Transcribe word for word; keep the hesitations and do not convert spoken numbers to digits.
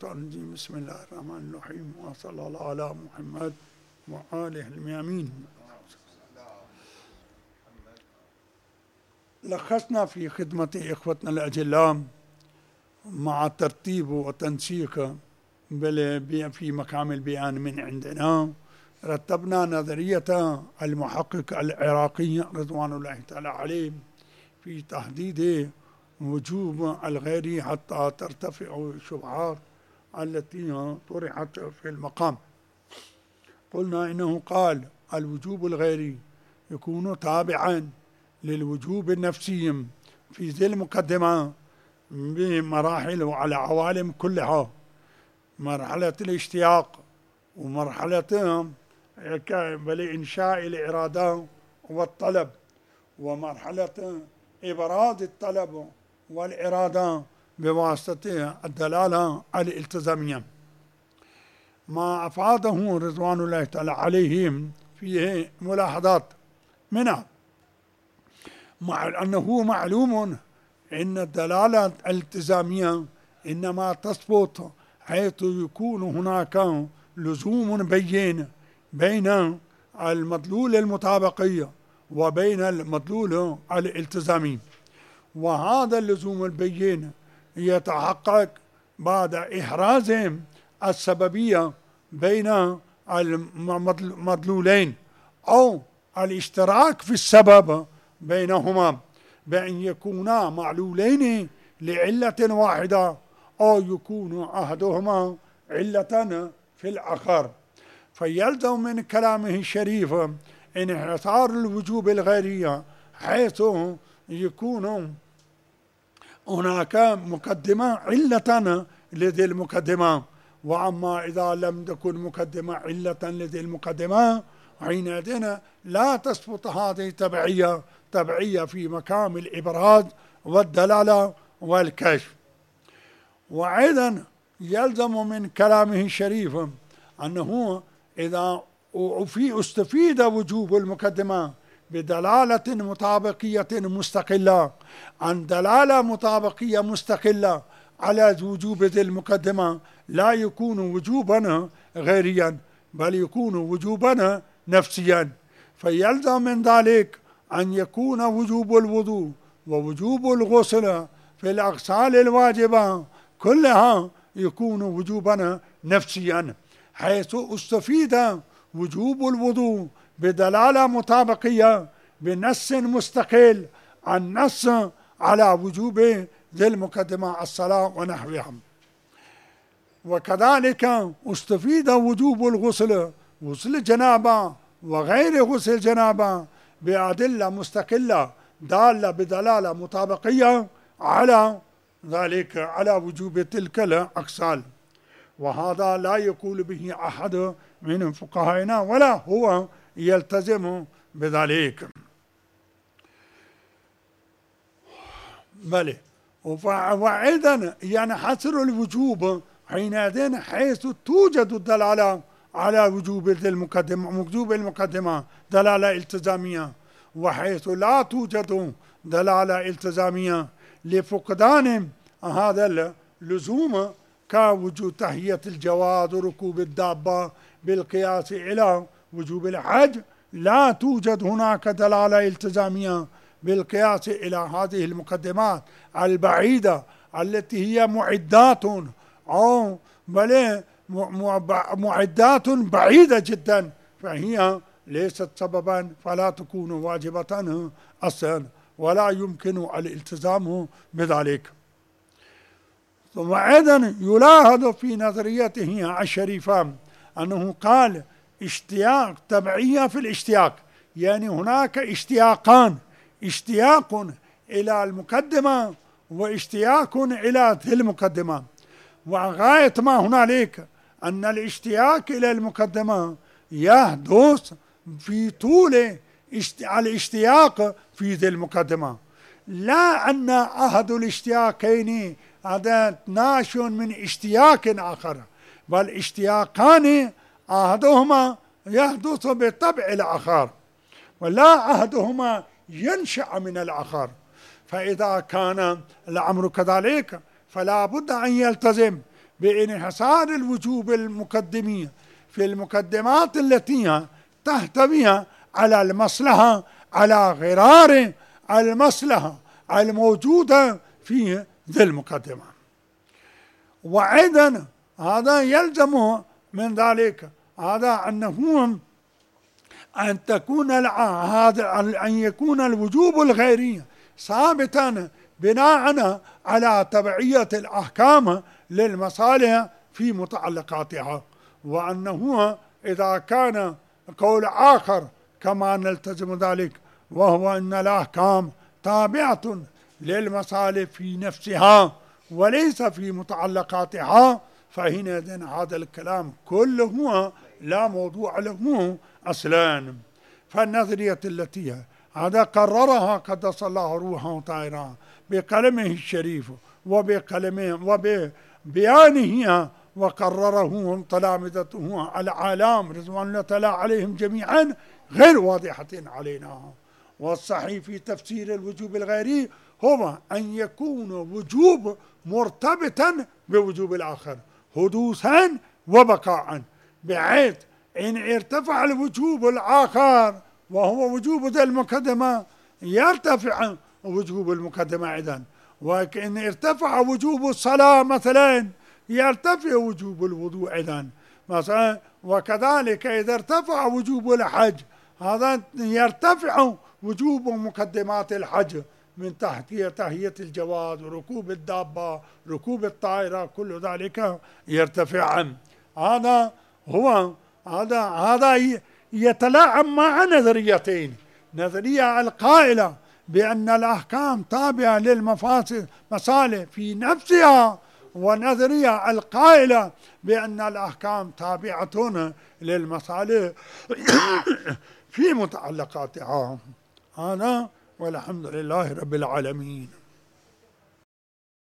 الشيطان الرجيم. بسم الله الرحمن الرحيم، وصلى الله على محمد وآله الميامين. لخصنا في خدمة إخوتنا الأجلاء مع ترتيب وتنسيق في مقام البيان من عندنا. رتبنا نظرية المحقق العراقي رضوان الله تعالى عليه في تحديد وجوب الغير حتى ترتفع الشبهات التي طرحت في المقام. قلنا إنه قال الوجوب الغيري يكون تابعا للوجوب النفسي في ذي المقدمة بمراحل وعلى عوالم كلها: مرحلة الاشتياق، ومرحلة بإنشاء الإرادة والطلب، ومرحلة إبراز الطلب والإرادة بواسطة الدلالة الالتزامية. ما أفاده رضوان الله تعالى عليهم فيه ملاحظات، منها مع أنه معلوم أن الدلالة الالتزامية إنما تثبت حيث يكون هناك لزوم بين بين المدلول المطابقي وبين المدلول الالتزامي، وهذا اللزوم البين يتحقق بعد إحراز السببية بين المدلولين أو الاشتراك في السبب بينهما، بأن يكونا معلولين لعلة واحدة أو يكون أحدهما علة في الآخر. فيلزم من كلامه الشريف انحصار الوجوب الغيري حيث يكون هناك مقدمة علة لذي المقدمة، وأما إذا لم تكن مقدمة علة لذي المقدمة حينئذ لا تثبت هذه تبعية تبعية في مقام الإبراز والدلالة والكشف. وأيضا يلزم من كلامه الشريف أنه إذا في استفيد وجوب المقدمة بدلالة مطابقية مستقلة عن دلالة مطابقية مستقلة على وجوب ذي المقدمة، لا يكون وجوبا غيريا بل يكون وجوبا نفسيا. فيلزم من ذلك أن يكون وجوب الوضوء ووجوب الغسل في الأغسال الواجبة كلها يكون وجوبا نفسيا، حيث استفيد وجوب الوضوء بدلالة مطابقية بنص مستقل عن نص على وجوب ذي المقدمة الصلاة ونحوها. وكذلك استفيد وجوب الغسل، غسل الجنابة وغير غسل الجنابة، بأدلة مستقلة دالة بدلالة مطابقية على ذلك على وجوب تلك الأغسال. وهذا لا يقول به أحد من فقهائنا ولا هو يلتزم بذلك. بل وأيضا ينحصر الوجوب حينئذ حيث توجد الدلالة على وجوب المقدمة وجوب المقدمة دلالة التزامية، وحيث لا توجد دلالة التزامية لفقدان هذا اللزوم كوجود تهيئة الجواد وركوب الدابة بالقياس إلى وجوب الحج، لا توجد هناك دلالة التزامية بالقياس إلى هذه المقدمات البعيدة التي هي معدات أو بل معدات بعيدة جدا، فهي ليست سببا فلا تكون واجبة أصلا ولا يمكن الالتزام بذلك. ثم أيضا يلاحظ في نظريته الشريفة أنه قال اشتياق تبعية في الاشتياق، يعني هناك اشتياقان: اشتياق إلى المقدمة واشتياق إلى ذي المقدمة. وغاية ما هنالك أن الاشتياق إلى المقدمة يحدث في طول الاشتياق في ذي المقدمة، لا أن أحد الاشتياقين هذا ناشئ من اشتياق آخر، بل اشتياقان أحدهما يحدث بطبع الآخر ولا أحدهما ينشأ من الآخر. فإذا كان الأمر كذلك فلا بد أن يلتزم بانحصار الوجوب المقدمية في المقدمات التي تحتويها على المصلحة على غرار المصلحة الموجودة في ذي المقدمة. وأيضا هذا يلزم من ذلك هذا أنه أن تكون هذا أن يكون الوجوب الغيري ثابتا بناء على تبعية الأحكام للمصالح في متعلقاتها، وأنه إذا كان قول آخر كما نلتزم ذلك وهو أن الأحكام تابعة للمصالح في نفسها وليس في متعلقاتها، فحينئذ هذا الكلام كله لا موضوع له أصلا. فالنظرية التي هذا قررها قدس الله روحه طاهرا بقلمه الشريف وبقلمه وببيانه، وقرره تلامذته العالم رضوان الله تعالى عليهم جميعا غير واضحة علينا. والصحيح في تفسير الوجوب الغيري هو أن يكون وجوب مرتبطا بوجوب الآخر حدوثا وبقاء، بحيث إن ارتفع الوجوب الآخر وهو وجوب ذي المقدمة يرتفع وجوب المقدمة أيضا، وإن ارتفع وجوب الصلاة مثلا يرتفع وجوب الوضوء أيضا مثلا، وكذلك إذا ارتفع وجوب الحج هذا يرتفع وجوب مقدمات الحج من تحتية تهيئة الجواز وركوب الدابة ركوب الطائرة، كل ذلك يرتفع. هذا هو هذا هذا يتلاعب مع نظريتين: نظرية القائلة بأن الأحكام تابعة للمفاسد مصالح في نفسها، ونظرية القائلة بأن الأحكام تابعة للمصالح في متعلقاتها. هذا والحمد لله رب العالمين.